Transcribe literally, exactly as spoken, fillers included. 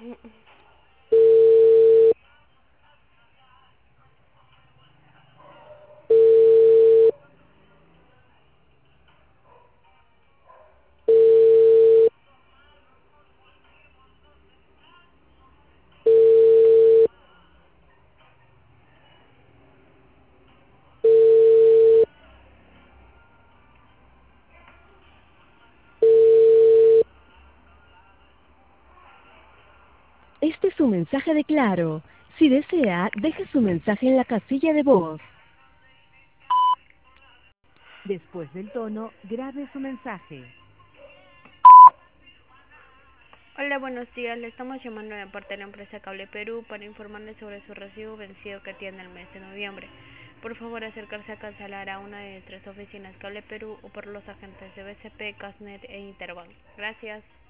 Este es su mensaje de Claro. Si desea, deje su mensaje en la casilla de voz. Después del tono, grabe su mensaje. Hola, buenos días. Le estamos llamando de parte de la empresa Cable Perú para informarle sobre su recibo vencido que tiene el mes de noviembre. Por favor, acercarse a cancelar a una de tres oficinas Cable Perú o por los agentes de B C P, Casnet e Interbank. Gracias.